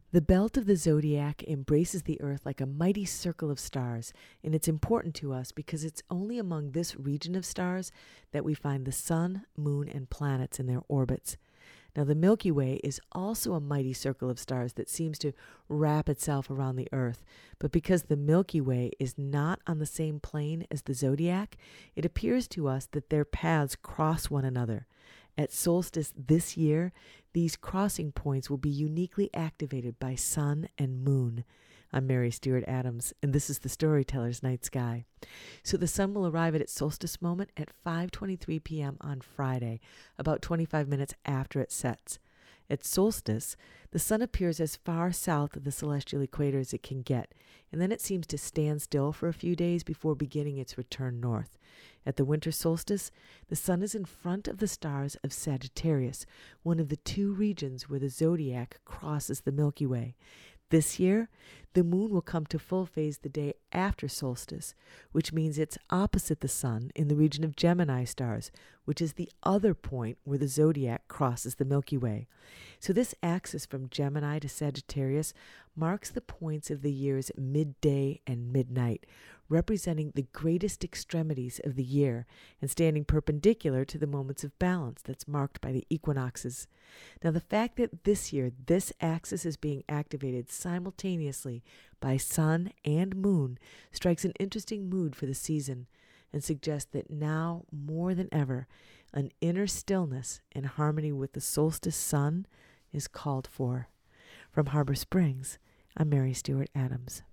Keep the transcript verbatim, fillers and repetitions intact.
The belt of the zodiac embraces the earth like a mighty circle of stars, and it's important to us because it's only among this region of stars that we find the sun, moon, and planets in their orbits. Now, the Milky Way is also a mighty circle of stars that seems to wrap itself around the earth, but because the Milky Way is not on the same plane as the zodiac, it appears to us that their paths cross one another. At solstice this year, these crossing points will be uniquely activated by sun and moon. I'm Mary Stewart Adams, and this is the Storyteller's Night Sky. So the sun will arrive at its solstice moment at five twenty-three p.m. on Friday, about twenty-five minutes after it sets. At solstice, the sun appears as far south of the celestial equator as it can get, and then it seems to stand still for a few days before beginning its return north. At the winter solstice, the sun is in front of the stars of Sagittarius, one of the two regions where the zodiac crosses the Milky Way. This year, the moon will come to full phase the day after solstice, which means it's opposite the sun in the region of Gemini stars, which is the other point where the zodiac crosses the Milky Way. So this axis from Gemini to Sagittarius marks the points of the year's midday and midnight, representing the greatest extremities of the year and standing perpendicular to the moments of balance that's marked by the equinoxes. Now, the fact that this year this axis is being activated simultaneously by sun and moon strikes an interesting mood for the season and suggests that now, more than ever, an inner stillness in harmony with the solstice sun is called for. From Harbor Springs, I'm Mary Stewart Adams.